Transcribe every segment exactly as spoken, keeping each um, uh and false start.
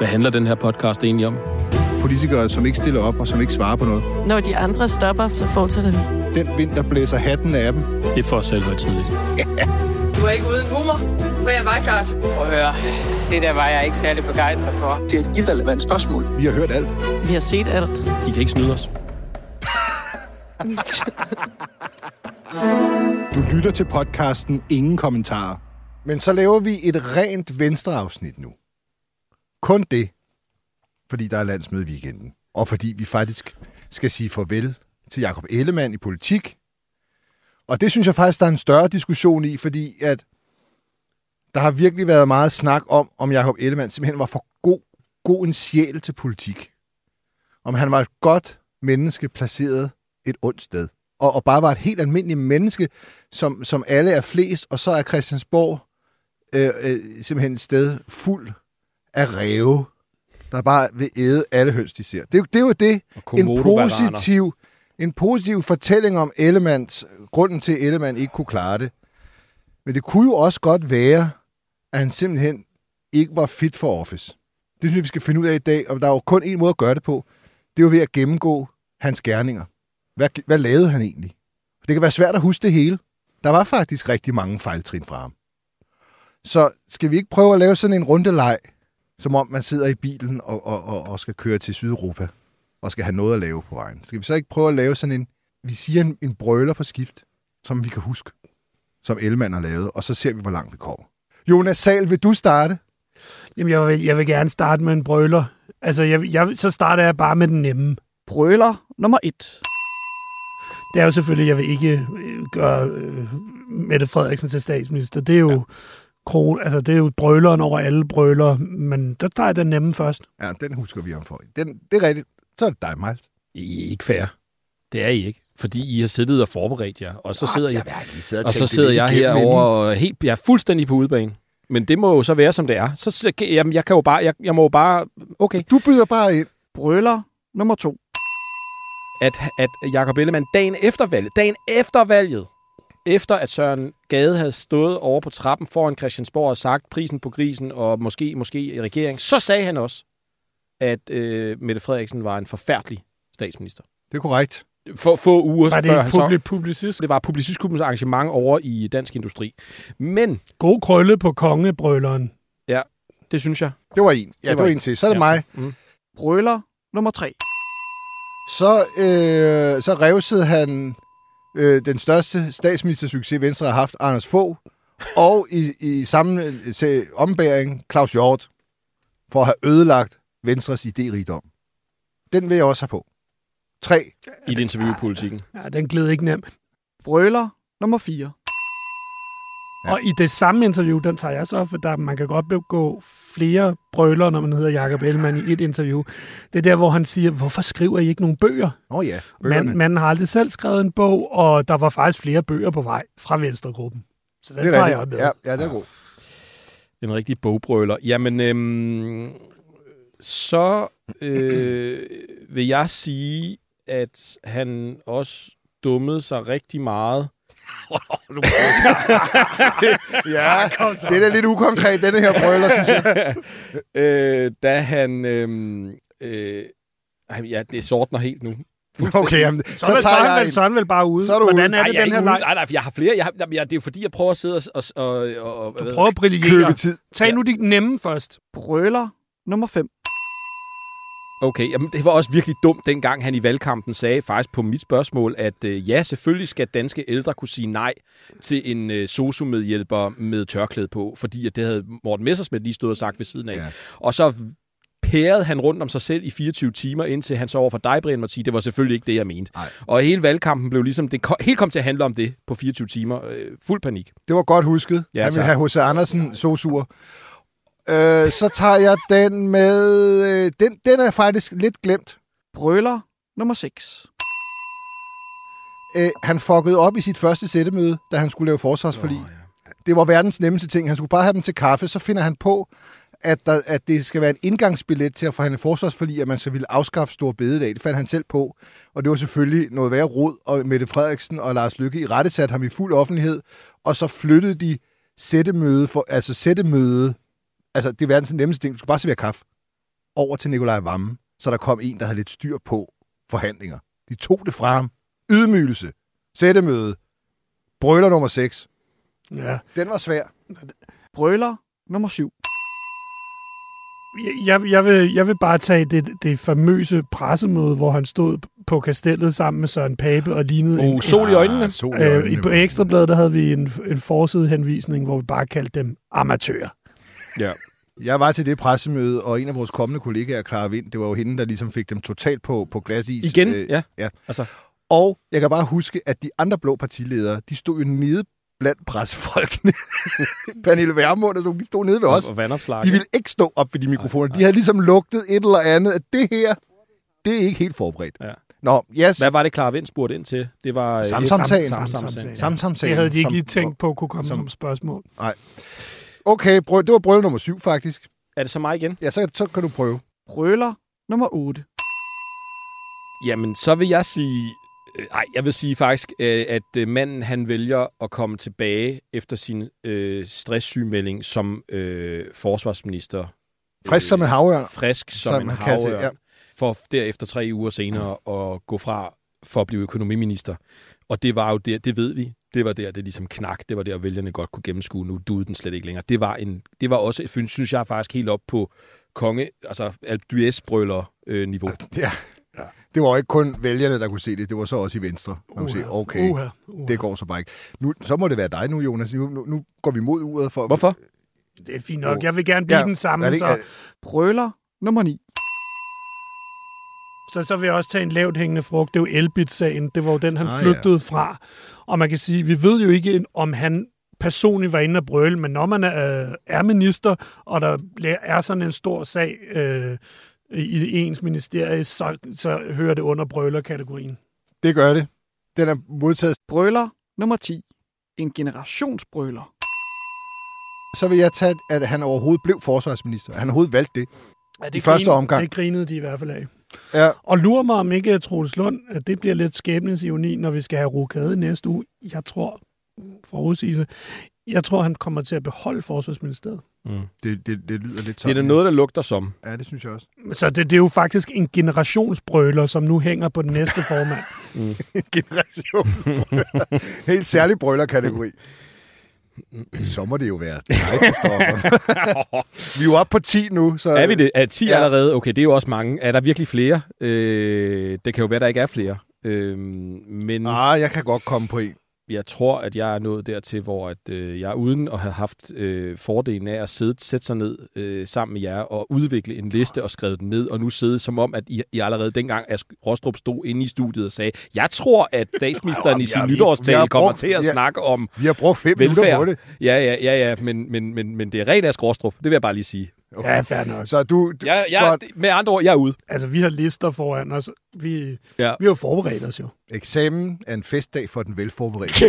Hvad handler den her podcast egentlig om? Politikere, som ikke stiller op og som ikke svarer på noget. Når de andre stopper, så fortsætter vi. Den vind, der blæser hatten af dem. Det er for selvhøjtideligt. Du er ikke uden humor, for jeg var klart. Prøv at høre, det der var jeg ikke særlig begejstret for. Det er et irrelevant spørgsmål. Vi har hørt alt. Vi har set alt. De kan ikke snyde os. Du lytter til podcasten Ingen Kommentarer. Men så laver vi et rent venstreafsnit nu. Kun det, fordi der er landsmøde i weekenden. Og fordi vi faktisk skal sige farvel til Jakob Ellemann i politik. Og det synes jeg faktisk, der er en større diskussion i, fordi at der har virkelig været meget snak om, om Jakob Ellemann simpelthen var for god, god en sjæl til politik. Om han var et godt menneske placeret et ondt sted. Og, og bare var et helt almindeligt menneske, som, som alle er flest, og så er Christiansborg øh, øh, simpelthen et sted fuld af ræve, der bare vil æde alle høns, de ser. Det, det er jo det, en positiv, en positiv fortælling om Ellemanns, grunden til, at Ellemann ikke kunne klare det. Men det kunne jo også godt være, at han simpelthen ikke var fit for office. Det synes jeg, vi skal finde ud af i dag, og der er jo kun en måde at gøre det på. Det er jo ved at gennemgå hans gerninger. Hvad, hvad lavede han egentlig? Det kan være svært at huske det hele. Der var faktisk rigtig mange fejltrin fra ham. Så skal vi ikke prøve at lave sådan en rundeleg, som om man sidder i bilen og, og, og, og skal køre til Sydeuropa, og skal have noget at lave på vejen. Skal vi så ikke prøve at lave sådan en, vi siger en, en brøler på skift, som vi kan huske, som Ellemann har lavet, og så ser vi, hvor langt vi kommer. Jonas Sahl, vil du starte? Jamen, jeg vil, jeg vil gerne starte med en brøler. Altså, jeg, jeg, så starter jeg bare med den nemme. Brøler nummer et. Det er jo selvfølgelig, jeg vil ikke gøre øh, Mette Frederiksen til statsminister. Det er jo... Ja. Kron, altså, det er jo brøleren over alle brøler, men der tager jeg den nemme først. Ja, den husker vi om for. Den, det er rigtigt. Så er det dig, Miles. I er ikke fair. Det er I ikke. Fordi I har siddet og forberedt jer. Og så sidder, Arh, jeg, jeg, og så sidder jeg herovre og helt, jeg er fuldstændig på udebane. Men det må jo så være, som det er. Så jamen, jeg kan jo bare, jeg, jeg må jo bare, okay. Du byder bare ind. Brøler nummer to. At, at Jakob Ellemann dagen efter valget, dagen efter valget, efter at Søren Gade havde stået over på trappen foran Christiansborg og sagt prisen på grisen og måske, måske i regering, så sagde han også, at øh, Mette Frederiksen var en forfærdelig statsminister. Det er korrekt. For få uger var det før han publi- publicist? Det var Publicistklubbens arrangement over i Dansk Industri. Men... God krølle på kongebrøleren. Ja, det synes jeg. Det var en. Ja, det, det var, var en til. Så er det ja. mig. Mm. Brøler nummer tre. Så, øh, så revsede han øh, den største statsministersucces, Venstre har haft, Anders Fogh, og i, i samme øh, ombæring Claus Hjort, for at have ødelagt Venstres idérigdom. Den vil jeg også have på. Tre. I et interview i Politikken. Ja, den gled ikke nemt. Brøler nummer fire. Ja. Og i det samme interview, den tager jeg så, for der, man kan godt begå flere brøler, når man hedder Jakob Ellemann i et interview. Det er der, hvor han siger, hvorfor skriver I ikke nogen bøger? Åh oh ja, Man, man har aldrig selv skrevet en bog, og der var faktisk flere bøger på vej fra Venstregruppen. Så den tager jeg med. Ja, ja, det er god. En rigtig bogbrøler. Jamen, øhm, så øh, vil jeg sige, at han også dummede sig rigtig meget. Ja, det er da lidt ukonkret, denne her brøler, synes jeg. øh, da han... Øh, øh, ja, det sortner helt nu. Okay, jamen, så, så, tager jeg en. Så er han vel bare ude. Så er du Hvordan ude. er det, Ej, den her ude. leg? Nej, nej, for jeg har flere. Jeg har, jamen, det er jo fordi, jeg prøver at sidde og... og, og, og du prøver at brillere. Købe tid. Tag nu de nemme først. Brøler nummer fem. Okay, jamen, det var også virkelig dumt, dengang han i valgkampen sagde faktisk på mit spørgsmål, at øh, ja, selvfølgelig skal danske ældre kunne sige nej til en øh, sosu-medhjælper med tørklæde på, fordi at det havde Morten Messerschmidt lige stået og sagt ved siden af. Ja. Og så pærede han rundt om sig selv i fireogtyve timer, indtil han så over for dig, Brian, måtte sige, det var selvfølgelig ikke det, jeg mente. Ej. Og hele valgkampen blev ligesom, det kom, helt kom til at handle om det på fireogtyve timer. Øh, fuld panik. Det var godt husket. Ja, han ville have H C Andersen sosuer. Øh, så tager jeg den med... Øh, den, den er faktisk lidt glemt. Brøler nummer seks. Øh, han fuckede op i sit første sættemøde, da han skulle lave forsvarsforlig. Oh, ja. Det var verdens nemmeste ting. Han skulle bare have dem til kaffe, så finder han på, at, der, at det skal være en indgangsbillet til at forhandle forsvarsforlig, at man så ville afskaffe Store Bededag. Det fandt han selv på, og det var selvfølgelig noget værre rod, og Mette Frederiksen og Lars Løkke i rette satte ham i fuld offentlighed, og så flyttede de sættemøde, for, altså sættemøde, altså det er verdens nemmeste ting, du skal bare servere kaffe. over til Nikolaj Wammen, så der kom en, der havde lidt styr på forhandlinger. De tog det fra ham. Ydmygelse. Sættemøde. Brøler nummer seks. Ja. Den var svær. Brøler nummer syv. Jeg, jeg, vil, jeg vil bare tage det, det famøse pressemøde, hvor han stod på kastellet sammen med Søren Pape og lignede Oh, en... sol i øjnene. Ah, sol i Øh, øjnene. i, på Ekstrabladet, der havde vi en, en forsidehenvisning, hvor vi bare kaldte dem amatører. Ja. Jeg var til det pressemøde, og en af vores kommende kollegaer, Clara Vind, det var jo hende, der ligesom fik dem totalt på, på glasis. Igen? Øh, Ja. ja. Altså. Og jeg kan bare huske, at de andre blå partiledere, de stod jo nede blandt pressefolkene. Pernille Vermund og så, de stod nede ved os. Og vandopslag. De ville ikke stå op ved de mikrofoner. De havde ligesom lugtet et eller andet, at det her, det er ikke helt forberedt. Ja. Nå, yes. Hvad var det, Clara Vind spurgte ind til? Det var... øh, Samsamsagen. Samsamsagen. Samsamsagen. Det havde de ikke som- lige tænkt på kunne komme som- som, som spørgsmål. Okay, brø- det var brøl nummer syv, faktisk. Er det så mig igen? Ja, så, så kan du prøve. Brøler nummer otte. Jamen, så vil jeg sige... Nej, jeg vil sige faktisk, øh, at øh, manden han vælger at komme tilbage efter sin øh, stresssygemelding som øh, forsvarsminister. Frisk som en havørn. Frisk som, Som en han kan til, havørn. ja. For derefter tre uger senere at gå fra for at blive økonomiminister. Og det var jo der, det ved vi, det var der, det ligesom knak. Det var der, vælgerne godt kunne gennemskue. Nu duede den slet ikke længere. Det var, en, det var også, synes jeg faktisk, helt op på konge, altså Alpe d'Huez-brøler-niveau. Ja. Ja. Det var ikke kun vælgerne, der kunne se det. Det var så også i Venstre. Man kunne sige, okay, Uha, uha. det går så bare ikke. Nu, så må det være dig nu, Jonas. Nu, nu, nu går vi mod uret for... Hvorfor? Det er fint nok. Jeg vil gerne blive Ja, den samme. er det ikke- så, Brøler nummer ni. så, så vil jeg også tage en lavt hængende frugt. Det er jo Elbit-sagen. Det var jo den, han Ah, flygtede ja. fra. Og man kan sige, vi ved jo ikke, om han personligt var inde og brøle, men når man er, er minister, og der er sådan en stor sag øh, i ens ministerie, så, så hører det under brøler-kategorien. Det gør det. Den er modtaget. Brøler nummer ti. En generationsbrøler. Så vil jeg tage, at han overhovedet blev forsvarsminister. Han overhovedet valgte det. Ja, det I første omgang. Det grinede de i hvert fald af. Ja. Og lurer mig om ikke, Troels Lund, at det bliver lidt skæbnens ironi, når vi skal have rokade næste uge. Jeg tror, forudsigelse, jeg tror, han kommer til at beholde forsvarsministeriet. Mm. Det, det, det lyder lidt Det sådan. er da noget, der lugter som. Ja, det synes jeg også. Så det, det er jo faktisk en generationsbrøler, som nu hænger på den næste formand. Generationsbrøler. Helt særlig brølerkategori. Så må det jo være dig, Kristoffer. Vi er jo oppe på ti nu. Så... Er vi det? Er ti Ja. ja. allerede? Okay, det er jo også mange. Er der virkelig flere? Øh, det kan jo være, der ikke er flere. Øh, men Ah, jeg kan godt komme på en. jeg tror, at jeg er nået dertil, hvor at, øh, jeg uden at have haft øh, fordelen af at sidde, sætte sig ned øh, sammen med jer og udvikle en liste og skrive den ned, og nu sidde som om, at I, I allerede dengang, at Rostrup stod inde i studiet og sagde, jeg tror, at statsministeren i sin Ja, vi- vi nytårstale har kommer brugt- til at ja. snakke om Vi har brugt fem minutter på velfærd. det. Ja, ja, ja, ja, men, men, men, men det er rent af Rostrup. Det vil jeg bare lige sige. Okay. Ja, fair nok. Så du... du Jeg, jeg, godt. med andre ord, jeg er ude. Altså, vi har lister foran os. Vi, Ja. vi har jo forberedt os jo. Eksamen er en festdag for den velforberedte.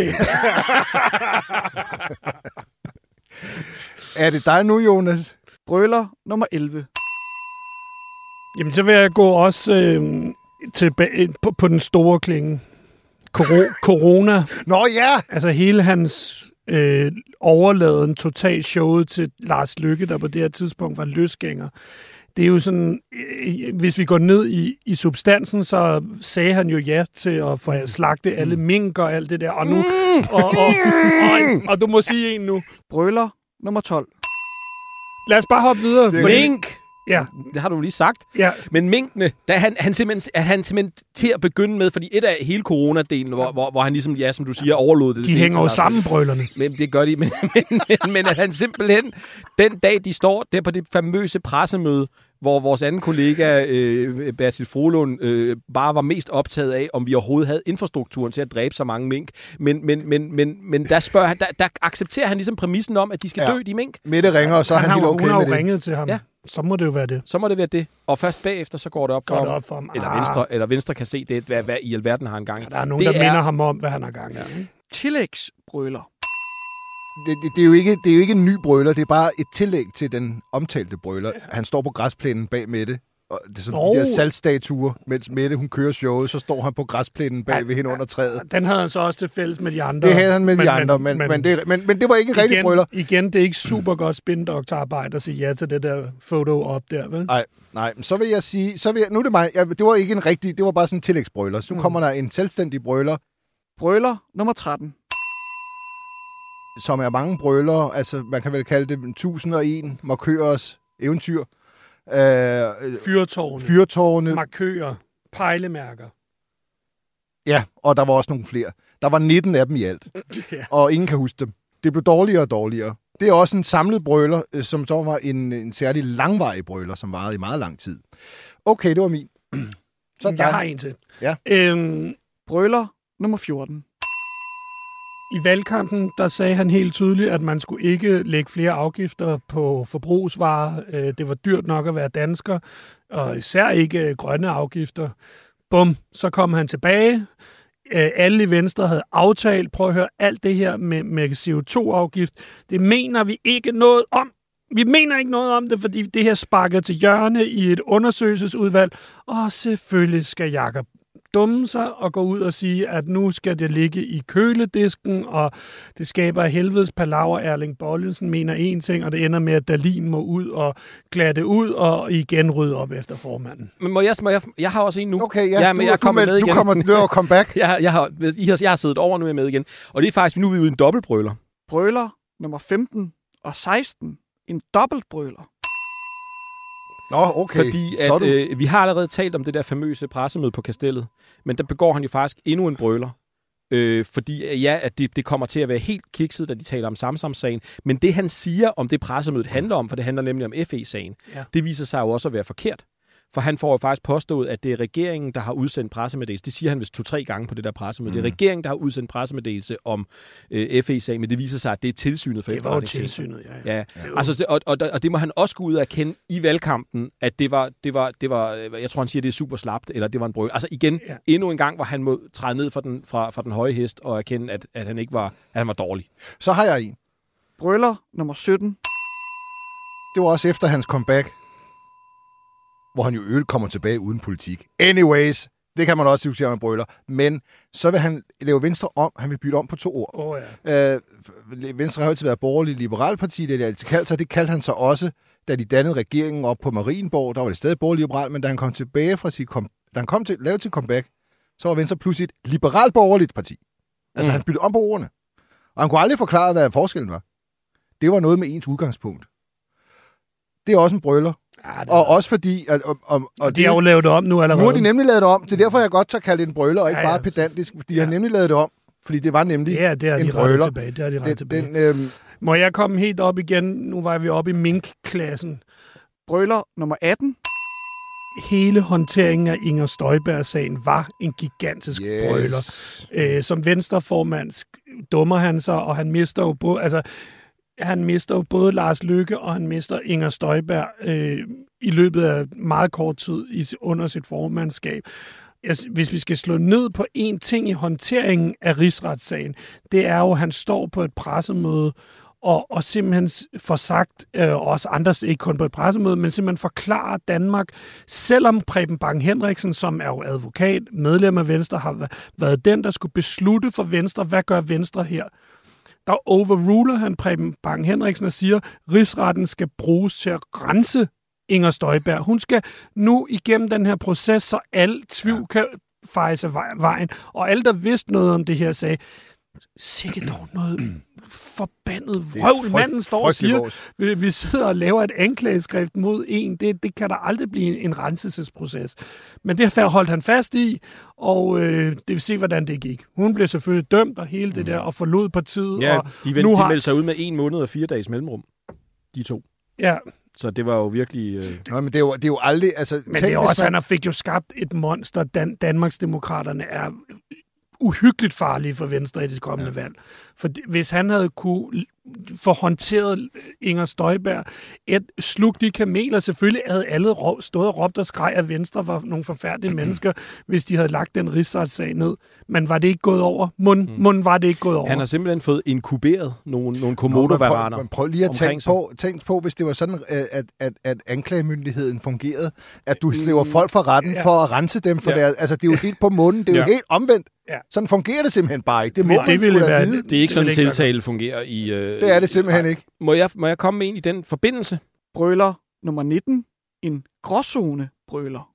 Er det dig nu, Jonas? Brøler nummer elleve. Jamen, så vil jeg gå også øh, tilbage på, på den store klinge. Coro- corona. Nå ja! Altså hele hans øh, overladen totalt showet til Lars Løkke, der på det her tidspunkt var løsgænger. Det er jo sådan, øh, hvis vi går ned i, i substansen, så sagde han jo ja til at få slagte alle mink og alt det der. Og nu, og, og, og, og du må sige en nu. Brøler nummer tolv. Lad os bare hoppe videre. Det er fordi- Mink! Ja, Det har du lige sagt. ja. Men minkene, der er han, han, simpelthen, er han simpelthen til at begynde med, fordi et af hele coronadelen, hvor, hvor, hvor han ligesom, ja, som du siger, overlod det. De det hænger jo til Lars sammen, brølerne. Men det gør de, men, men, men, men at han simpelthen, den dag de står der på det famøse pressemøde, hvor vores anden kollega, øh, Bertil Frohlund, øh, bare var mest optaget af, om vi overhovedet havde infrastrukturen til at dræbe så mange mink. Men, men, men, men, men der, spørger han, der, der accepterer han ligesom præmissen om, at de skal Ja. dø, de mink. Mette ringer, og så er han, har, helt jo- okay hun har med jo det. ringet til ham. Ja. Så må det jo være det. Så må det være det. Og først bagefter, så går det op for Går det ham. op for ham. Eller Ah, Venstre, eller Venstre kan se det, hvad, hvad i alverden har han gang i. Der er nogen, det der minder ham om, hvad han har gang i. Ja. Tillægsbrøler. Det, det, det, er jo ikke, det er jo ikke en ny brøler, det er bare et tillæg til den omtalte brøler. Han står på græsplænen bag Mette Og det er sådan Nå. de der saltstatuer, mens Mette hun kører showet, så står han på græsplænen bag ved hende under træet. Den havde han så også til fælles med de andre. Det havde han med men, de andre, men, men, men, det, men, men det var ikke en rigtig bryllup. Igen, det er ikke super godt spindoktorarbejde at sige ja til det der foto op der, vel? Nej, nej. Så vil jeg sige, så vil jeg, nu er det mig, jeg, det var ikke en rigtig, det var bare sådan en tillægsbrøller. Så nu mm. kommer der en selvstændig brøller. Brøller nummer tretten. Som er mange brøller, altså man kan vel kalde det tusind og en markørers eventyr. Øh, Fyrtårne. Fyrtårne. Markører. Pejlemærker. Ja, og der var også nogle flere. Der var nitten af dem i alt. Ja. Og ingen kan huske dem. Det blev dårligere og dårligere. Det er også en samlet brøler, som så var en, en særlig langvarig brøler, som varede i meget lang tid. Okay, det var min. Så jeg har en til. Ja. Øhm, Brøller nummer fjorten. I valgkampen, der sagde han helt tydeligt, at man skulle ikke lægge flere afgifter på forbrugsvarer. Det var dyrt nok at være dansker, og især ikke grønne afgifter. Bum, så kom han tilbage. Alle i Venstre havde aftalt, prøv at høre, alt det her med, med C O to afgift. Det mener vi ikke noget om. Vi mener ikke noget om det, fordi det her sparker til hjørne i et undersøgelsesudvalg. Og selvfølgelig skal Jakob dumme sig og gå ud og sige, at nu skal det ligge i køledisken, og det skaber helvedes palaver. Erling Bollesen mener en ting, og det ender med, at Dahlin må ud og glatte ud og igen rydde op efter formanden. Men må jeg, må jeg, jeg har også en nu. Okay, ja, ja men du, jeg kommer du, med igen. Du kommer til at komme back. jeg, jeg, har, I har, jeg har siddet over, nu er jeg med igen. Og det er faktisk, nu er vi ude i en dobbeltbrøler. Brøler nummer femten og seksten. En dobbeltbrøler. Nå, okay. Fordi at, øh, vi har allerede talt om det der famøse pressemøde på Kastellet, men der begår han jo faktisk endnu en brøler. Øh, fordi ja, at det, det kommer til at være helt kikset, da de taler om Samsam-sagen. Men det, han siger om det pressemøde handler om, for det handler nemlig om F E-sagen, ja. Det viser sig jo også at være forkert. For han får jo faktisk påstået, at det er regeringen, der har udsendt pressemeddelelse. Det siger han vist to-tre gange på det der pressemøde. Mm. Det er regeringen, der har udsendt pressemeddelelse om øh, F E-sagen, men det viser sig, at det er tilsynet for efterretningstjenesten. Det var tilsynet, ja. ja. ja. Altså, det, og, og, og det må han også gå ud og erkende i valgkampen, at det var, det var, det var, jeg tror, han siger, det er super slapt, eller det var en brøl. Altså igen, ja. endnu en gang, hvor han må træde ned fra den, fra, fra den høje hest og erkende, at, at han ikke var, at han var dårlig. Så har jeg en. Brøller nummer sytten. Det var også efter hans comeback, hvor han jo øvrigt kommer tilbage uden politik. Anyways, det kan man også sige, at man brøler. Men så vil han lave Venstre om. Han vil bytte om på to ord. Oh, ja. øh, Venstre har jo altid været borgerlig liberal parti, det er det altid kaldt sig. Det kaldte han så også, da de dannede regeringen op på Marienborg. Der var det stadig borgerlig liberal, men da han kom tilbage fra sit kom, da han kom til lave til comeback, så var Venstre pludselig et liberalt borgerligt parti. Altså mm. han byttede om på ordene. Og han kunne aldrig forklare, hvad forskellen var. Det var noget med ens udgangspunkt. Det er også en brøler. Ja, og var... også fordi... At, og, og, og de har jo lavet det om nu allerede. Nu har de nemlig lavet det om. Det er derfor, jeg godt tager kalde det en brøler, og ikke ja, ja. bare pedantisk. De ja. har nemlig lavet det om, fordi det var nemlig ja, det en de brøler. Tilbage. Det har de rettet tilbage. Den, øhm... Må jeg komme helt op igen? Nu var vi oppe i Mink-klassen. Brøler nummer atten. Hele håndteringen af Inger Støjberg-sagen var en gigantisk yes. brøler. Øh, som venstreformand dummer han sig, og han mister jo både... Altså, han mister jo både Lars Løkke, og han mister Inger Støjberg øh, i løbet af meget kort tid i, under sit formandskab. Altså, hvis vi skal slå ned på én ting i håndteringen af rigsretssagen, det er jo, at han står på et pressemøde og, og simpelthen får sagt, øh, også andre, ikke kun på et pressemøde, men simpelthen forklarer Danmark, selvom Preben Bang Henriksen, som er jo advokat, medlem af Venstre, har været den, der skulle beslutte for Venstre, hvad gør Venstre her? Der overruler han Preben Bang Henriksen og siger, at rigsretten skal bruges til at rense Inger Støjberg. Hun skal nu igennem den her proces, så alle tvivl kan fejes af vejen. Og alle, der vidste noget om det her, sagde, sikke dog noget forbandet vrøvl. Manden står og siger, vi, vi sidder og laver et anklageskrift mod en. Det, det kan der aldrig blive en renselsesproces. Men det holdt han fast i, og øh, det vil se, hvordan det gik. Hun blev selvfølgelig dømt og hele det der, og forlod partiet. Ja, og de, vent, nu de har... meldte sig ud med en måned og fire dages mellemrum. De to. Ja. Så det var jo virkelig... Øh... Nå, men det er jo, det er jo aldrig... Altså, men det er også, man... han fik jo skabt et monster. Dan- Danmarksdemokraterne er uhyggeligt farlige for Venstre i det kommende ja. valg. For hvis han havde kunne få håndteret Inger Støjberg, et slug de kameler, selvfølgelig havde alle råb, stået og råbt og skreg, at Venstre var nogle forfærdelige mennesker, hvis de havde lagt den rigsretssag ned. Men var det ikke gået over? Mund, mm. mund var det ikke gået over. Han har simpelthen fået inkuberet nogle, nogle komodo-varaner. Prøv, prøv lige at tænke på, tænk på, hvis det var sådan, at, at, at anklagemyndigheden fungerede, at du slæver folk fra retten ja. for at rense dem for ja. deres... Altså, det er jo helt på munden, det er ja. jo helt omvendt. Ja. Sådan fungerer det simpelthen bare ikke. Det må det ville være, vide. Det er ikke sådan, en tiltale fungerer i... Øh, det er det simpelthen ikke. Må jeg, må jeg komme med en i den forbindelse? Brøler nummer nitten. En gråzone-brøler.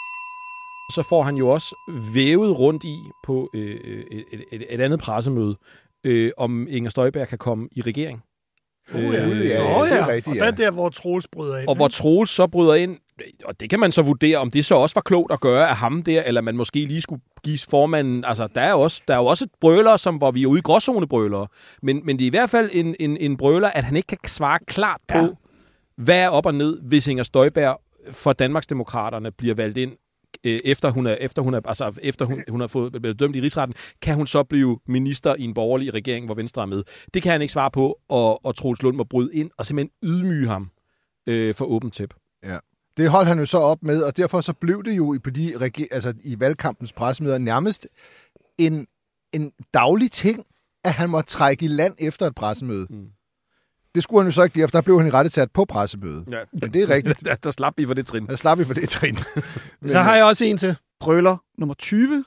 Så får han jo også vævet rundt i på øh, et, et, et andet pressemøde, øh, om Inger Støjberg kan komme i regering. Uh, ja. Øh, ja, ja, det er rigtigt, ja. Og der der, hvor Troels bryder ind. Og hvor Troels så bryder ind, og det kan man så vurdere, om det så også var klogt at gøre af ham der, eller man måske lige skulle give formanden... Altså, der er jo også, der er jo også et brøler, som, hvor vi er ude i gråzonebrølere. Men, men det er i hvert fald en, en, en brøler, at han ikke kan svare klart på, ja. hvad er op og ned, hvis Inger Støjberg for Danmarksdemokraterne bliver valgt ind, efter hun er, efter hun er, altså efter hun, hun har fået blevet dømt i rigsretten, kan hun så blive minister i en borgerlig regering, hvor Venstre er med. Det kan han ikke svare på, og, og Troels Lund må bryde ind og simpelthen ydmyge ham øh, for åbent tæp. Ja. Det holdt han jo så op med, og derfor så blev det jo på de, altså i valgkampens pressemøder nærmest en, en daglig ting, at han måtte trække i land efter et pressemøde. Mm. Det skulle han jo så ikke, efter der blev han i rette sat på pressemødet. Ja. Men det er rigtigt. der, der slap vi for det trin. Der slap vi for det trin. Men, så har jeg også en til. Brøler nummer tyve.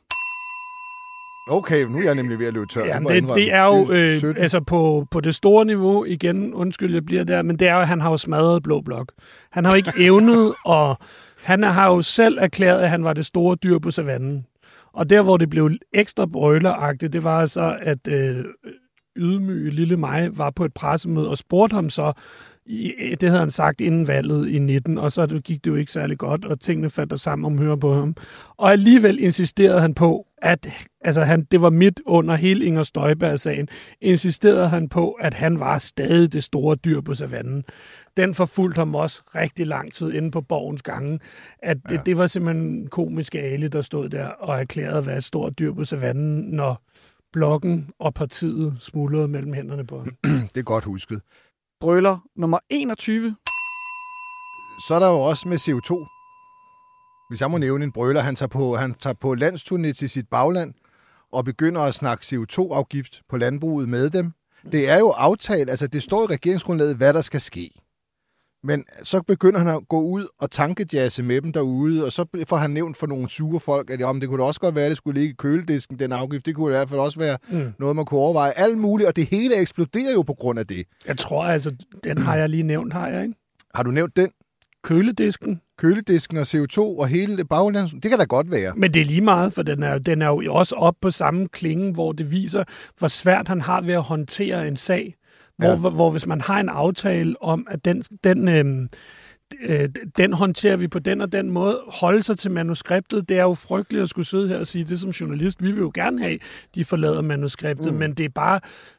Okay, nu er jeg nemlig ved at løbe tør. Ja, det, det, det er jo øh, altså på, på det store niveau, igen, undskyld, jeg bliver der, men det er jo, at han har jo smadret Blå Blok. Han har jo ikke evnet, og han har jo selv erklæret, at han var det store dyr på savannen. Og der, hvor det blev ekstra brøleragtigt, det var så, at øh, ydmyge lille mig var på et pressemøde og spurgte ham så, det havde han sagt inden valget i nitten, og så gik det jo ikke særlig godt, og tingene faldt sammen om høre på ham. Og alligevel insisterede han på, at altså han, det var midt under hele Inger Støjberg-sagen, insisterede han på, at han var stadig det store dyr på savannen. Den forfulgte ham også rigtig lang tid inde på Borgens gange, at ja. det, det var simpelthen komiske Ali, der stod der og erklærede at være et stort dyr på savannen, når blokken og partiet smuldrede mellem hænderne på ham. Det er godt husket. Brøler nummer enogtyve. Så er der jo også med C O to. Hvis jeg må nævne en brøler, han tager på, han tager på landsturné til sit bagland og begynder at snakke C O to afgift på landbruget med dem. Det er jo aftalt, altså det står i regeringsgrundlaget, hvad der skal ske. Men så begynder han at gå ud og tankejazze med dem derude, og så får han nævnt for nogle sure folk, at jamen, det kunne da også godt være, at det skulle ligge i køledisken, den afgift. Det kunne i hvert fald også være mm. noget, man kunne overveje. Alt muligt, og det hele eksploderer jo på grund af det. Jeg tror altså, den har jeg lige nævnt, har jeg ikke? Har du nævnt den? Køledisken. Køledisken og C O to og hele baglands. Det kan da godt være. Men det er lige meget, for den er, den er jo også op på samme klinge, hvor det viser, hvor svært han har ved at håndtere en sag. Hvor, ja. hvor, hvor hvis man har en aftale om, at den, den, øh, øh, den håndterer vi på den og den måde, holde sig til manuskriptet, det er jo frygteligt at skulle sidde her og sige det som journalist. Vi vil jo gerne have, de forlader manuskriptet, mm. men det er bare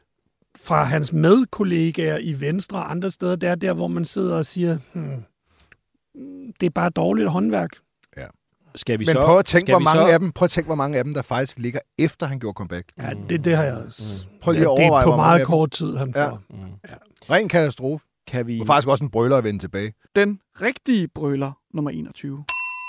fra hans medkollegaer i Venstre og andre steder, det er der, hvor man sidder og siger, hmm, det er bare dårligt håndværk. Ja. Skal vi Men så, prøv at tænke, hvor mange så... af dem, prøv at tænke, hvor mange af dem, der faktisk ligger efter han gjorde comeback. Ja, det, det har jeg også. Mm. Prøv lige at overveje, det er på meget hvor kort tid, han ja. får. Mm. Ja. Ren katastrofe. Kan vi... Og faktisk også en brøler at vende tilbage. Den rigtige brøler, nummer enogtyve.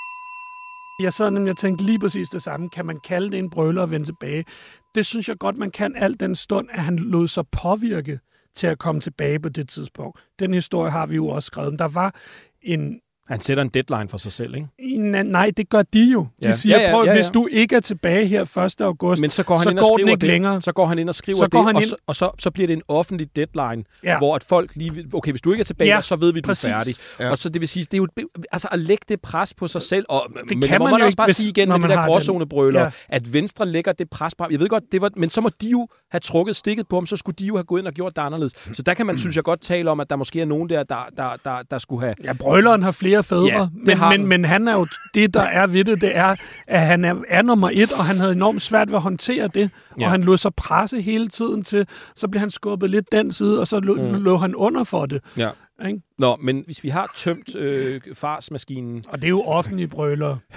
Jeg sad nemlig og tænkte lige præcis det samme. Kan man kalde det en brøler at vende tilbage? Det synes jeg godt, man kan al den stund, at han lod sig påvirke til at komme tilbage på det tidspunkt. Den historie har vi jo også skrevet. Der var en... Han sætter en deadline for sig selv, ikke? Nej, det gør de jo. De ja. siger, ja, ja, prøv, ja, ja. hvis du ikke er tilbage her første august, men så går han så ind går og den ikke det, længere. Så går han ind og skriver så det, og, ind... så, og så, så bliver det en offentlig deadline, ja. hvor at folk lige... Okay, hvis du ikke er tilbage, ja, så ved vi, du præcis. er færdig. Ja. Og så det vil sige, det er jo altså at lægge det pres på sig selv, og det men kan må man, man jo også ikke, bare hvis, sige igen med de der gråzonebrøler, ja. at Venstre lægger det pres på. Jeg ved godt, det var, men så må de jo have trukket stikket på ham, så skulle de jo have gået ind og gjort det anderledes. Så der kan man, synes jeg, godt tale om, at der måske er nogen der, der, der, der, der skulle have... Ja, brøleren har flere fædre, ja, men, men, men han er jo det, der er ved det, det er, at han er, er nummer et, og han havde enormt svært ved at håndtere det, ja. og han lod sig presse hele tiden til, så blev han skubbet lidt den side, og så lå, mm. lå han under for det. Ja. Ikke? Nå, men hvis vi har tømt øh, farsmaskinen... Og det er jo offentlige brøler.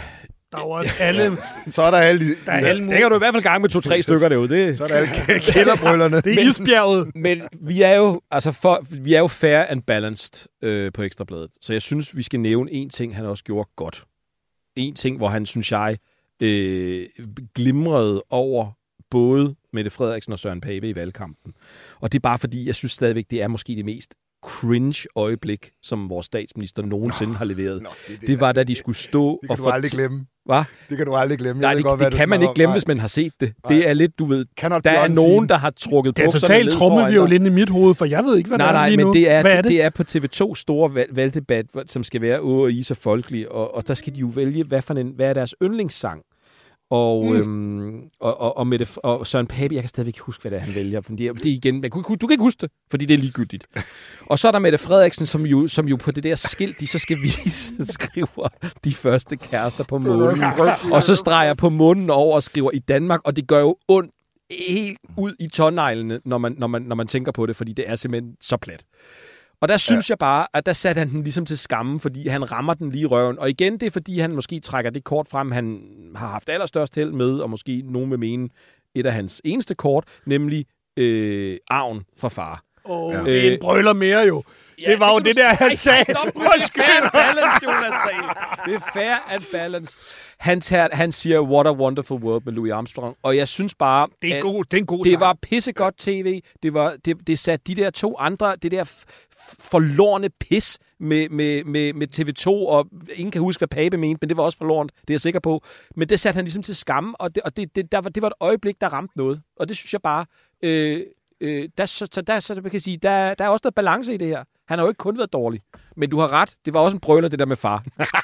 Der er jo også alle... Så er der alle de, Der er de alle Det kan du i hvert fald gange med to-tre stykker derude. Det. så er der alle kælderbrøllerne. Det er isbjerget. Men vi er jo, altså for, vi er jo fair and balanced øh, på Ekstrabladet. Så jeg synes, vi skal nævne en ting, han også gjorde godt. En ting, hvor han, synes jeg, øh, glimrede over både Mette Frederiksen og Søren Pape i valgkampen. Og det er bare fordi, jeg synes stadigvæk, det er måske det mest cringe øjeblik, som vores statsminister nogensinde nå, har leveret. Nå, det, det, det var, da de skulle stå... Det kan og du aldrig glemme. Hvad? Det kan du aldrig glemme. Nej, jeg det, godt, det kan man ikke glemme, hvis man har set det. Nej. Det er lidt, du ved... Der er nogen, der har trukket bukserne ned. Det er totalt trommelvirvel i mit hoved, for jeg ved ikke, hvad nej, der er nej, lige men nu. det er, hvad er det? det er på T V to store valg, valgdebat, som skal være Åge og Is og Folkelig, og, og der skal de jo vælge, hvad, for en, hvad er deres yndlingssang. Og, mm. øhm, og, og, og, Mette, og Søren Pape, jeg kan stadigvæk ikke huske, hvad det er, han vælger. Det er, det er igen, du, du kan ikke huske det, fordi det er ligegyldigt. Og så er der Mette Frederiksen, som jo, som jo på det der skilt, de så skal vise, skriver de første kærester på månen. Og så streger på månen over og skriver i Danmark, og det gør jo ondt helt ud i tårneglene, når man, når, man, når man tænker på det, fordi det er simpelthen så plat. Og der synes ja. jeg bare, at der satte han den ligesom til skamme, fordi han rammer den lige i røven. Og igen, det er fordi, han måske trækker det kort frem, han har haft allerstørst held med, og måske nogen vil mene et af hans eneste kort, nemlig øh, arven fra far. Åh, oh, ja. En brøler mere jo. Ja, det var det jo det der, han sagde. Stop, det er fair and balanced, Jonas Sahl. Det er fair and balanced. Han, tager, han siger, what a wonderful world med Louis Armstrong. Og jeg synes bare, det er, god, det er en god det sang. var pissegodt tv. Det, var, det, det satte de der to andre, det der forlorne pis med, med, med, med T V to, og ingen kan huske, hvad Pape mente, men det var også forlorent, det er jeg sikker på. Men det satte han ligesom til skamme, og det, og det, det, der var, det var et øjeblik, der ramte noget. Og det synes jeg bare... Øh, Øh, der, så, der, så man kan sige, der, der er også noget balance i det her. Han har jo ikke kun været dårlig. Men du har ret, det var også en brøler, det der med far.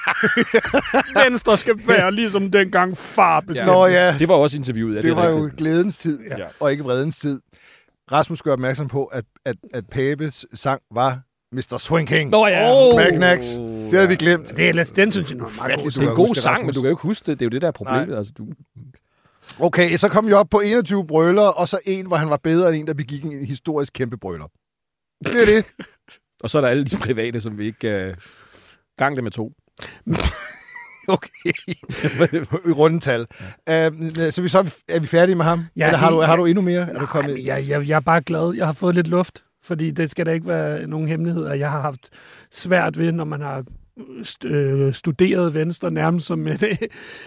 Venstre skal være ligesom dengang far bestemte. Nå, ja. Det var også interviewet. Ja, det, det var rigtigt. jo glædens tid, ja. Og ikke vredens tid. Rasmus gør opmærksom på, at, at, at Papes sang var mister Swinking. Nå ja. Oh. Magnax. Det havde vi glemt. Det er, den synes jeg nu er meget god. Det er en god sang, Rasmus. Men du kan jo ikke huske det. Det er jo det, der er problemet. Altså, du... Okay, så kom vi op på enogtyve brøler, og så en, hvor han var bedre end en, der begik en historisk kæmpe brøler. Det er det. Og så er der alle de private, som vi ikke... Uh... Gang det med to. Okay. I rundetal. Ja. Uh, så vi så er vi færdige med ham? Ja, eller har du, har du endnu mere? Nej, er du kommet? Jeg, jeg, jeg er bare glad. Jeg har fået lidt luft, fordi det skal da ikke være nogen hemmelighed, at jeg har haft svært ved, når man har studeret Venstre nærmest som et...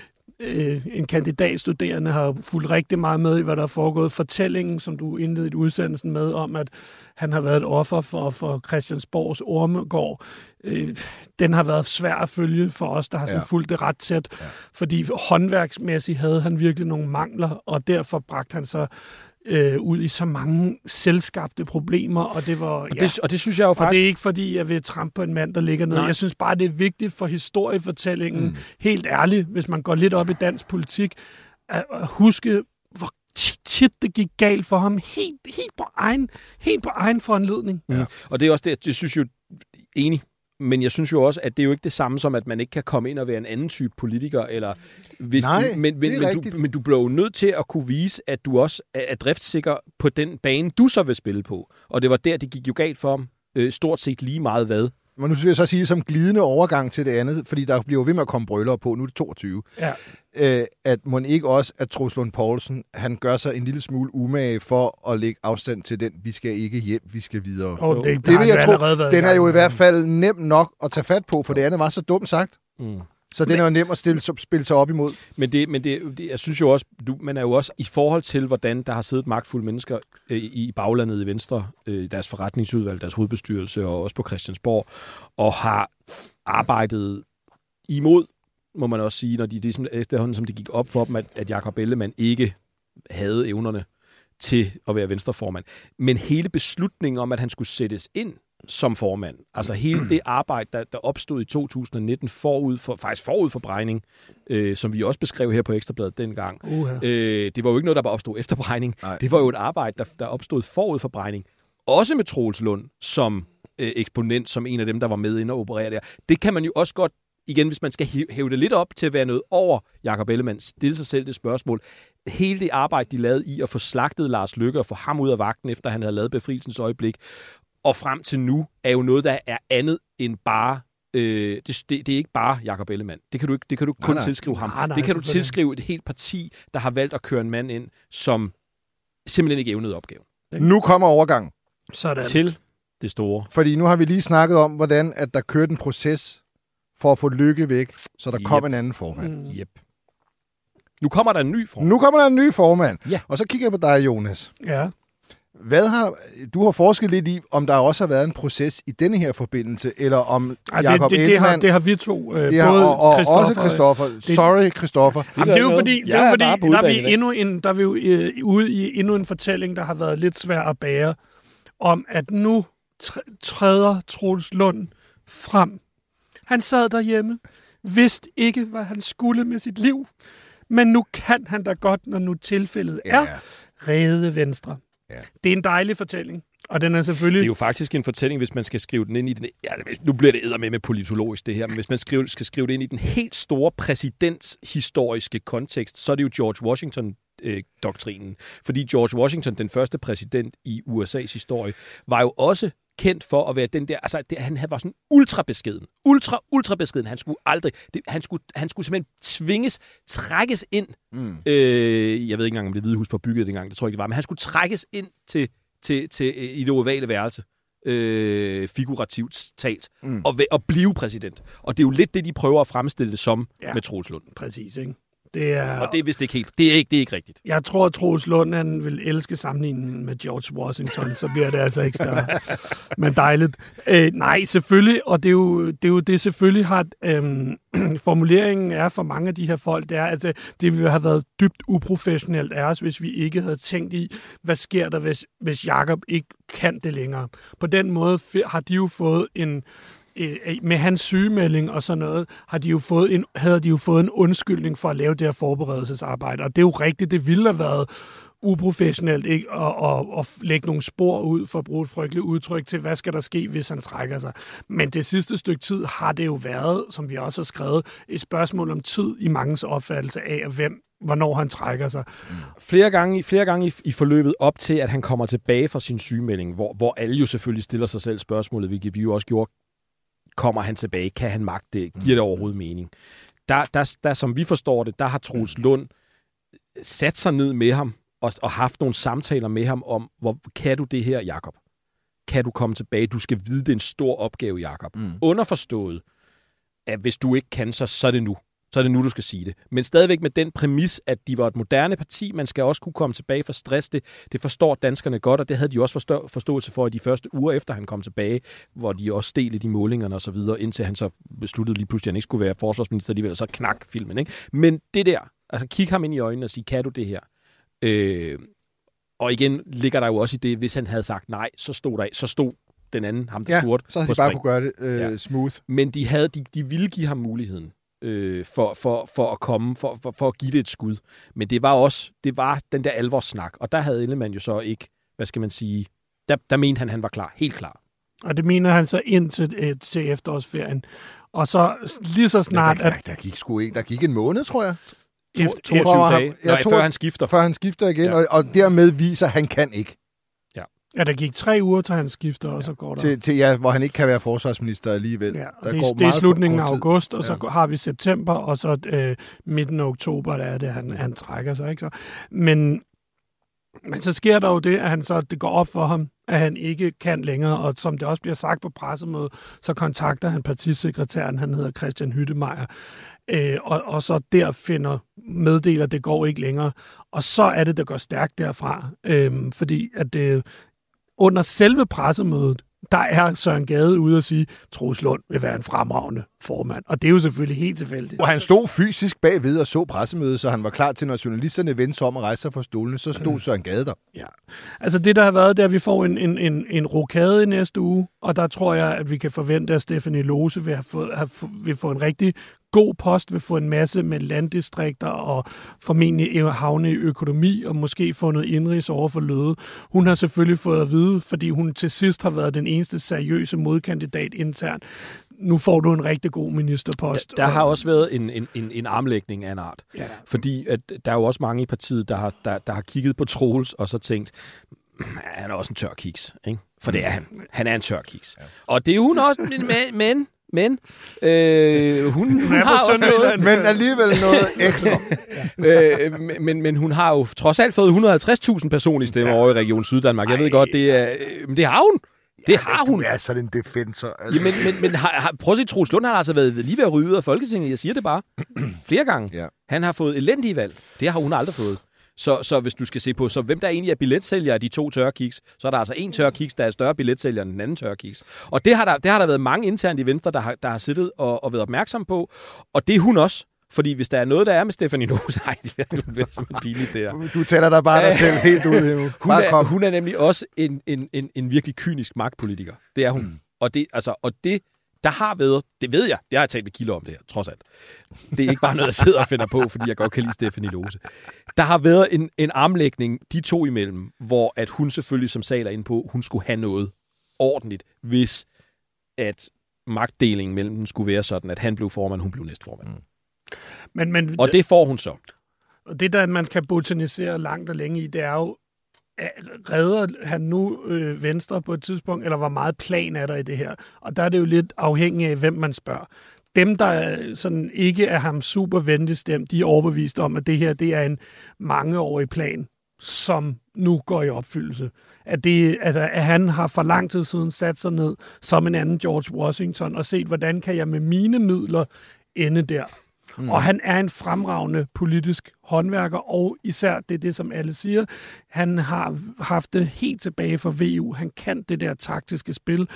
en kandidatstuderende har fulgt rigtig meget med i, hvad der er foregået. Fortællingen, som du indledte udsendelsen med, om at han har været et offer for, for Christiansborgs ormegård, øh, den har været svær at følge for os, der har sådan ja. fulgt det ret tæt. Ja. Fordi håndværksmæssigt havde han virkelig nogle mangler, og derfor bragte han sig øh, ud i så mange selvskabte problemer, og det var... Og, ja. det, og det synes jeg jo faktisk... Og det er ikke, fordi jeg vil trampe på en mand, der ligger nede. Nej. Jeg synes bare, det er vigtigt for historiefortællingen, mm. helt ærligt, hvis man går lidt op i dansk politik, at huske, hvor tit det gik galt for ham, helt, helt, på, egen, helt på egen foranledning. Ja. Og det er også det, jeg synes jo, enig, men jeg synes jo også, at det er jo ikke det samme som, at man ikke kan komme ind og være en anden type politiker, eller hvis, Nej, men, men, men, du, men du bliver jo nødt til at kunne vise, at du også er driftsikker på den bane, du så vil spille på. Og det var der, det gik jo galt for ham, øh, stort set lige meget hvad. Men nu vil jeg så sige som glidende overgang til det andet, fordi der bliver jo ved med at komme brøller på, nu er det toogtyve, ja. øh, at må ikke også, at Troels Lund Poulsen, han gør sig en lille smule umage for at lægge afstand til den, vi skal ikke hjem, vi skal videre. Oh, det, det, det vil jeg tro, den er jo i hvert fald nem nok at tage fat på, for det andet var så dumt sagt. Mm. Så den er jo nem at stille, spille sig op imod. Men, det, men det, det, jeg synes jo også, du, man er jo også i forhold til, hvordan der har siddet magtfulde mennesker øh, i baglandet i Venstre, øh, deres forretningsudvalg, deres hovedbestyrelse og også på Christiansborg, og har arbejdet imod, må man også sige, når de ligesom, efterhånden som det gik op for dem, at, at Jakob Ellemann ikke havde evnerne til at være venstreformand. Men hele beslutningen om, at han skulle sættes ind som formand. Altså hele det arbejde, der, der opstod i to tusind nitten forud for, faktisk forud for Brejning, øh, som vi også beskrev her på Ekstrabladet dengang. Uh-huh. Øh, det var jo ikke noget, der bare opstod efter Brejning. Nej. Det var jo et arbejde, der, der opstod forud for Brejning. Også med Troels Lund som øh, eksponent, som en af dem, der var med inde og operere der. Det kan man jo også godt, igen, hvis man skal hæve det lidt op til at være noget over Jakob Ellemann, stille sig selv det spørgsmål. Hele det arbejde, de lavede i at få slagtet Lars Løkke og få ham ud af vagten, efter han havde lavet befrielsens øjeblik, og frem til nu, er jo noget, der er andet end bare Øh, det, det, det er ikke bare Jakob Ellemann. Det kan du ikke, det kan du kun nej, nej. tilskrive ham. Nej, nej, det kan du selvfølgelig. tilskrive et helt parti, der har valgt at køre en mand ind, som simpelthen ikke evnede opgaven. Nu kommer overgang. Sådan. Til det store. Fordi nu har vi lige snakket om, hvordan at der kørte en proces for at få Lykke væk, så der Yep. kom en anden formand. Mm. Yep. Nu kommer der en ny form. Nu kommer der en ny formand. Ja. Og så kigger jeg på dig, Jonas. Ja. Hvad har, du har forsket lidt i, om der også har været en proces i denne her forbindelse, eller om Ej, Jakob det, det, det, har, Ellemann... det har vi to, øh, det har, både og, og Christoffer, også Christoffer. det- Sorry, Christoffer. Jamen, det er jo noget. fordi, det Jeg er er jo fordi bare på der, er udbanen vi i dag. endnu en, der er vi jo øh, ude i endnu en fortælling, der har været lidt svær at bære, om at nu tr- træder Troels Lund frem. Han sad derhjemme, vidste ikke, hvad han skulle med sit liv, men nu kan han da godt, når nu tilfældet er, redde Venstre. Ja. Det er en dejlig fortælling, og den er Det selvfølgelig... er jo faktisk en fortælling, hvis man skal skrive den ind i den... Ja, nu bliver det eddermame med politologisk, det her, men hvis man skrive, skal skrive det ind i den helt store præsidenthistoriske kontekst, så er det jo George Washington-doktrinen. Fordi George Washington, den første præsident i U S A's historie, var jo også kendt for at være den der... Altså, det, han var sådan ultra beskeden. Ultra, ultra beskeden. Han skulle aldrig... Det, han, skulle, han skulle simpelthen tvinges, trækkes ind. Mm. Øh, jeg ved ikke engang, om det Hvide Hus var bygget dengang, det tror jeg ikke, det var. Men han skulle trækkes ind til, til, til i det ovale værelse. Øh, figurativt talt. Mm. Og, og blive præsident. Og det er jo lidt det, de prøver at fremstille det som Ja. med Troels Lund. Præcis, ikke? Det er... Og det er vist ikke helt... Det er ikke, det er ikke rigtigt. Jeg tror, at Troels Lund han vil elske sammenligningen med George Washington, så bliver det altså ikke større. Men dejligt. Øh, nej, selvfølgelig, og det er jo det, er jo det selvfølgelig har... Øhm, formuleringen er for mange af de her folk, det er, altså, det ville have været dybt uprofessionelt af os, hvis vi ikke havde tænkt i, hvad sker der, hvis, hvis Jakob ikke kan det længere. På den måde har de jo fået en... med hans sygemelding og sådan noget, har de jo fået en, havde de jo fået en undskyldning for at lave det her forberedelsesarbejde. Og det er jo rigtigt, det ville have været uprofessionelt ikke? At, at, at lægge nogle spor ud, for at bruge et frygteligt udtryk til, hvad skal der ske, hvis han trækker sig. Men det sidste stykke tid har det jo været, som vi også har skrevet, et spørgsmål om tid i mangens opfattelse af, hvem, hvornår han trækker sig. Mm. Flere gange, flere gange i, i forløbet op til, at han kommer tilbage fra sin sygemelding, hvor, hvor alle jo selvfølgelig stiller sig selv spørgsmålet, hvilket vi jo også gjorde. Kommer han tilbage? Kan han magte det? Giver det overhovedet mening? Der, der, der, som vi forstår det, der har Troels Lund sat sig ned med ham og, og haft nogle samtaler med ham om, hvor kan du det her, Jakob? Kan du komme tilbage? Du skal vide, det er en stor opgave, Jakob. Mm. Underforstået, at hvis du ikke kan, så, så er det nu. Så er det nu, du skal sige det. Men stadigvæk med den præmis, at de var et moderne parti, man skal også kunne komme tilbage fra stress. Det, det forstår danskerne godt, og det havde de også forstå, forståelse for i de første uger efter, han kom tilbage, hvor de også steg lidt i målingerne og så videre, indtil han så besluttede lige pludselig, at han ikke skulle være forsvarsminister alligevel, og så knak filmen. Ikke? Men det der, altså kig ham ind i øjnene og sige, kan du det her? Øh, og igen ligger der jo også i det, hvis han havde sagt nej, så stod der så stod den anden, ham der Ja, spurgte, så havde de bare kunne gøre det øh, ja. smooth. Men de, havde, de, de ville give ham muligheden. Øh, for, for, for at komme, for, for, for at give det et skud. Men det var også, det var den der alvorssnak, og der havde Ellemann jo så ikke, hvad skal man sige, der, der mente han, han var klar, helt klar. Og det mener han så ind til, til efterårsferien. Og så lige så snart... Ja, der, der, der, gik sgu ikke, der gik en måned, tror jeg. To, toogtyve dage, ja, nej, to, før han skifter. Før han skifter igen, ja. og, og Mm. dermed viser, at han kan ikke. Ja, der gik tre uger, til han skifter, og så går der... Til, til, ja, hvor han ikke kan være forsvarsminister alligevel. Ja, der det, går det er slutningen af tid. august, og så Ja. har vi september, og så øh, midten af oktober, der er det, han, han trækker sig, ikke så? Men, men så sker der jo det, at han så, det går op for ham, at han ikke kan længere, og som det også bliver sagt på pressemødet, så kontakter han partisekretæren, han hedder Christian Hyttemeier, øh, og, og så der finder meddeler, det går ikke længere. Og så er det, der går stærkt derfra, øh, fordi at det under selve pressemødet, der er Søren Gade ude og sige, Troels Lund vil være en fremragende formand. Og det er jo selvfølgelig helt tilfældigt. Og han stod fysisk bagved og så pressemødet, så han var klar til, når journalisterne vendte sig om og rejste sig fra stolene, så stod Søren Gade der. Ja. Altså det, der har været, det er, at vi får en, en, en, en rokade i næste uge, og der tror jeg, at vi kan forvente, at Stephanie Lose vil, have fået, have, vil få en rigtig god post, vil få en masse med landdistrikter og formentlig havne i økonomi og måske få noget indrigs over for Løde. Hun har selvfølgelig fået at vide, fordi hun til sidst har været den eneste seriøse modkandidat internt. Nu får du en rigtig god ministerpost. Der, der har også været en, en, en, en armlægning af en art. Ja. Fordi at der er jo også mange i partiet, der har, der, der har kigget på Troels og så tænkt, han er også en tør kiks, ikke? For det er han. Han er en tør kiks. Ja. Og det er hun også, men, men men øh, hun, hun har også noget. Men alligevel noget ekstra. øh, men, men hun har jo trods alt fået et hundrede og halvtreds tusind personlige stemmer ja. over i Region Syddanmark. Jeg ved godt, det er, men det har hun. Det ja, har hun. Du er sådan en defensor. Altså. Ja, men men, men har, har, prøv at se, Troels Lund har altså været lige ved at ryge ud af Folketinget. Jeg siger det bare. Flere gange. Ja. Han har fået elendige valg. Det har hun aldrig fået. Så, så hvis du skal se på, så hvem der egentlig er billetsælger af de to tørkiks, så er der altså en tørkiks, der er større billetsælger end den anden tørkiks. Og det har der, det har der været mange internt i Venstre, der har, der har siddet og, og været opmærksom på. Og det er hun også. Fordi hvis der er noget, der er med Stephanie Lose, nej, det er simpelthen pinligt, det her. Du tæller dig bare dig selv helt ud nu. Hun er, hun er nemlig også en, en, en, en virkelig kynisk magtpolitiker. Det er hun. Mm. Og, det, altså, og det, der har været, det ved jeg, det har jeg talt med Kilder om det her, trods alt. Det er ikke bare noget, jeg sidder og finder på, fordi jeg godt kan lide Stephanie Lose. Der har været en, en armlægning, de to imellem, hvor at hun selvfølgelig, som Sal er inde på, hun skulle have noget ordentligt, hvis at magtdelingen mellem dem skulle være sådan, at han blev formand, hun blev næstformand. Mm. Men, men, og det får hun så. Og det, der man kan botanisere langt og længe i, det er jo, redder han nu øh, Venstre på et tidspunkt, eller hvor meget plan er der i det her? Og der er det jo lidt afhængigt af, hvem man spørger. Dem, der sådan ikke er ham super venligt stemt, de er overbevist om, at det her det er en mangeårig plan, som nu går i opfyldelse. At, det, altså, at han har for lang tid siden sat sig ned som en anden George Washington og set, hvordan kan jeg med mine midler ende der. Mm. Og han er en fremragende politisk håndværker, og især det er det, som alle siger. Han har haft det helt tilbage fra V U. Han kan det der taktiske spil.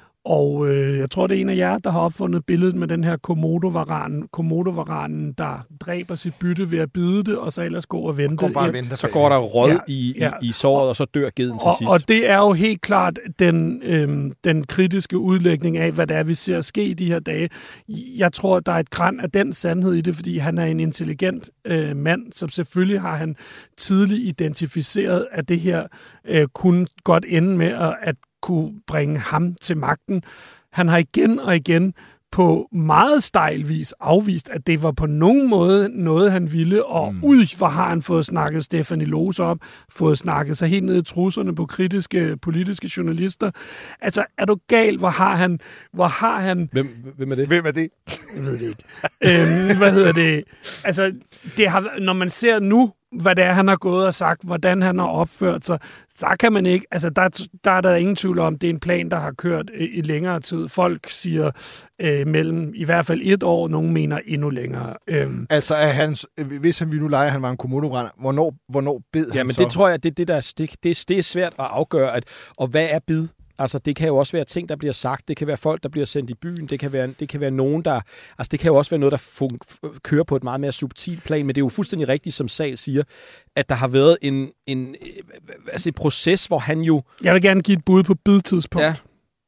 Og øh, jeg tror, det er en af jer, der har opfundet billedet med den her Komodo-varanen, Komodo-varanen, der dræber sit bytte ved at bide det, og så ellers går og vente. Går bare vente så går der råd ja, i, ja. i, i såret, og så dør geden til og, sidst. Og det er jo helt klart den, øhm, den kritiske udlægning af, hvad det er, vi ser ske i de her dage. Jeg tror, der er et gran af den sandhed i det, fordi han er en intelligent øh, mand, som selvfølgelig har han tidligt identificeret, at det her øh, kunne godt ende med at, at kunne bringe ham til magten. Han har igen og igen på meget stejl vis afvist, at det var på nogen måde noget, han ville, og mm. ud for har han fået snakket Stephanie Lose op, fået snakket sig helt ned i trusserne på kritiske politiske journalister. Altså, er du gal? Hvor har han... Hvor har han hvem, hvem er det? Hvem er det? Jeg ved det ikke. øhm, hvad hedder det? Altså, det har, når man ser nu, hvad det er, han har gået og sagt, hvordan han har opført sig, så kan man ikke, altså der, der er der ingen tvivl om, det er en plan, der har kørt i, i længere tid. Folk siger øh, mellem i hvert fald et år, nogen mener endnu længere. Øhm. Altså, er han, hvis han vi nu leger, han var en komodo-brænder, hvornår, hvornår bed ja, han men så? det tror jeg, det, det, der, det, det, det er svært at afgøre, at, og hvad er bid? Altså, det kan jo også være ting, der bliver sagt. Det kan være folk, der bliver sendt i byen. Det kan være, det kan være nogen, der... Altså, det kan jo også være noget, der fun- kører på et meget mere subtilt plan. Men det er jo fuldstændig rigtigt, som Sal siger, at der har været en, en altså et proces, hvor han jo... Jeg vil gerne give et bud på bidtidspunkt. Ja.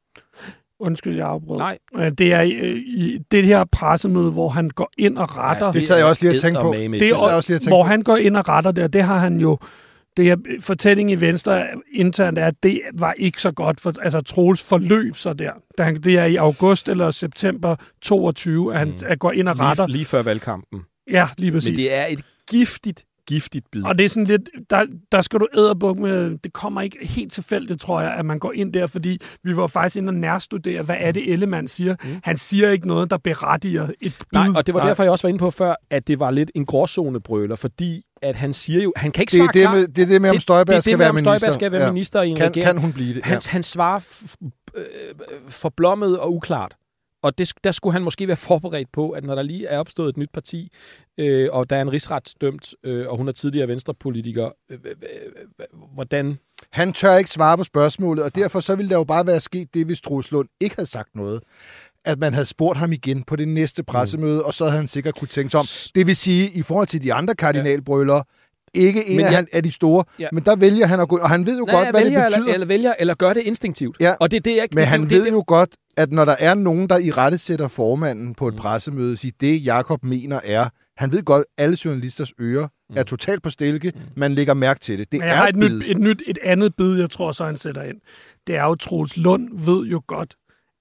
Undskyld, jeg afbrød. Nej. Det er i, i det her pressemøde, hvor han går ind og retter... Ja, det sad jeg også lige at tænke på. Det er, det også lige at tænke hvor på. Han går ind og retter det, og det har han jo... Det her fortælling i Venstre internt er, at det var ikke så godt, for, altså Troels forløb så der. Da han, det er i august eller september toogtyve, at han mm. går ind og retter. Lige, lige før valgkampen. Ja, lige præcis. Men det er et giftigt, giftigt bid. Og det er sådan lidt, der, der skal du æderbuk med, det kommer ikke helt tilfældigt, tror jeg, at man går ind der, fordi vi var faktisk inde og nærstudere, hvad er det Ellemann siger. Mm. Han siger ikke noget, der berettiger et bid. Nej, og det var derfor, jeg også var inde på før, at det var lidt en gråzonebrøler, fordi at han siger jo, han kan ikke svare det, det klart. Med, det er det med, om Støjberg det, det, det skal være minister. Støjberg skal være ja. minister i en kan, regering. Kan hun blive det? Ja. Han, han svarer f- øh, forblommet og uklart. Og det, der skulle han måske være forberedt på, at når der lige er opstået et nyt parti, øh, og der er en rigsretsdømt, øh, og hun er tidligere venstrepolitiker, øh, øh, øh, hvordan... Han tør ikke svare på spørgsmålet, og derfor så ville der jo bare være sket det, hvis Troels Lund ikke havde sagt noget. At man havde spurgt ham igen på det næste pressemøde, mm. og så havde han sikkert kunne tænke sig om. Det vil sige, i forhold til de andre kardinalbrøllere, ikke en af, jeg, af de store, ja. Men der vælger han at gå, og han ved jo Nej, godt, hvad det betyder. Eller, eller vælger, eller gør det instinktivt. Ja. Og det er det, jeg ikke... Men det, han det, ved det, jo godt, at når der er nogen, der i rette sætter formanden på et mm. pressemøde, siger, det Jakob mener er, han ved godt, at alle journalisters ører mm. er totalt på stilke, mm. man lægger mærke til det. Det Men er jeg har et, et, nyt, et, nyt, et andet bid, jeg tror så, han sætter ind. Det er jo, Troels Lund ved jo godt,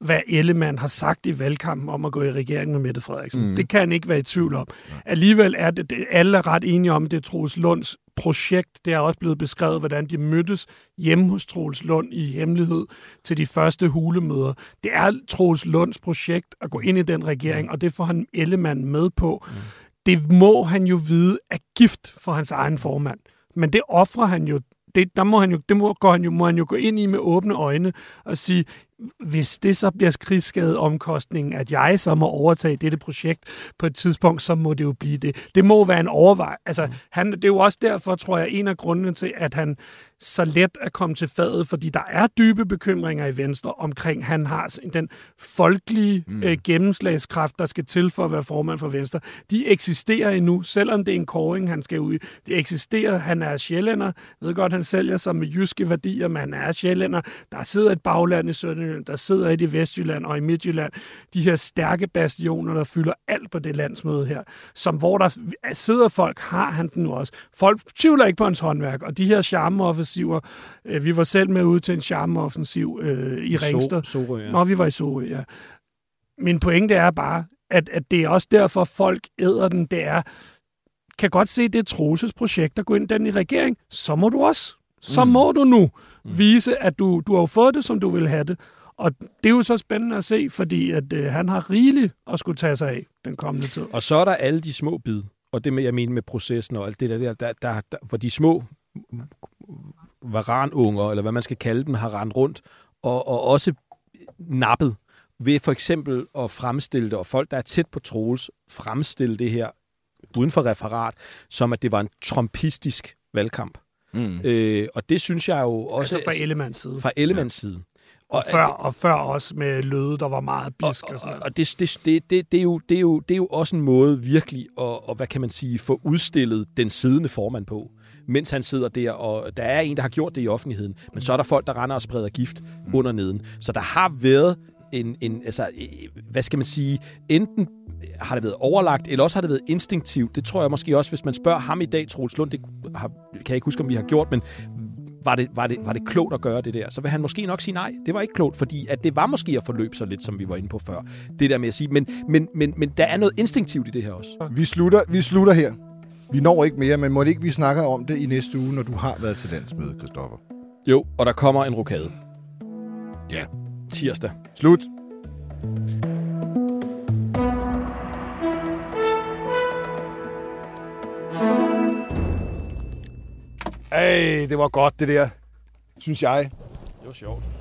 hvad Ellemann har sagt i valgkampen om at gå i regering med Mette Frederiksen. Mm. Det kan han ikke være i tvivl om. Alligevel er det, det alle er ret enige om, det er Troels Lunds projekt. Det er også blevet beskrevet, hvordan de mødtes hjemme hos Troels Lund i hemmelighed til de første hulemøder. Det er Troels Lunds projekt at gå ind i den regering, og det får han Ellemann med på. Mm. Det må han jo vide er gift for hans egen formand. Men det offrer han jo. Det, der må han jo, det må, går han jo, må han jo gå ind i med åbne øjne og sige, hvis det så bliver krigsskadeomkostningen, at jeg så må overtage dette projekt på et tidspunkt, så må det jo blive det. Det må være en overvej. Altså, han, det er jo også derfor, tror jeg, en af grundene til, at han så let er kommet til fadet, fordi der er dybe bekymringer i Venstre omkring, han har den folkelige mm. øh, gennemslagskraft, der skal til for at være formand for Venstre. De eksisterer endnu, selvom det er en kåring, han skal ud i. Det eksisterer. Han er sjællænder. Jeg ved godt, han sælger sig med jyske værdier, men han er sjællænder. Der sidder et bagland i Sønderjylland, der sidder et i Vestjylland og i Midtjylland. De her stærke bastioner, der fylder alt på det landsmøde her. Som hvor der sidder folk, har han den nu også. Folk tvivler ikke på hans håndværk, og de her charmeoffensiver, øh, vi var selv med ude til en charmeoffensiv øh, i Ringsted. So, Sorø, ja. Nå, vi var i Sorø, ja. Min pointe er bare, at, at det er også derfor, folk æder den. Det er, kan godt se, det er Troelses projekt at gå ind den i regering. Så må du også. Så mm. må du nu vise, at du, du har fået det, som du vil have det. Og det er jo så spændende at se, fordi at, øh, han har rigeligt at skulle tage sig af den kommende tid. Og så er der alle de små bid, og det med, jeg mener med processen og alt det der, der, der, der, der hvor de små varanunger, eller hvad man skal kalde dem, har rendt rundt, og, og også nappet ved for eksempel at fremstille det, og folk, der er tæt på Troels, fremstille det her uden for referat, som at det var en trumpistisk valgkamp. Mm. Øh, og det synes jeg jo også... Altså fra Ellemanns side. Fra Ellemanns side. Og, og, før, og før også med Løde, der var meget bisk. Og, og, og, og det, det, det, det, det, er jo, det, er jo, det er jo også en måde virkelig at, og, hvad kan man sige, få udstillet den siddende formand på, mens han sidder der, og der er en, der har gjort det i offentligheden, men så er der folk, der render og spreder gift mm. under neden. Så der har været en, en, altså, hvad skal man sige, enten har det været overlagt, eller også har det været instinktivt. Det tror jeg måske også, hvis man spørger ham i dag, Troels Lund, det har, kan jeg ikke huske, om vi har gjort, men var det, var, det, var det klogt at gøre det der? Så vil han måske nok sige nej. Det var ikke klogt, fordi at det var måske at forløbe sig lidt, som vi var inde på før. Det der med at sige, men, men, men, men der er noget instinktivt i det her også. Vi slutter, vi slutter her. Vi når ikke mere, men må det ikke, vi snakker om det i næste uge, når du har været til landsmøde, Christoffer? Jo, og der kommer en rokade. Ja. Tirsdag. Slut. Ej, det var godt, det der. Synes jeg. Det var sjovt.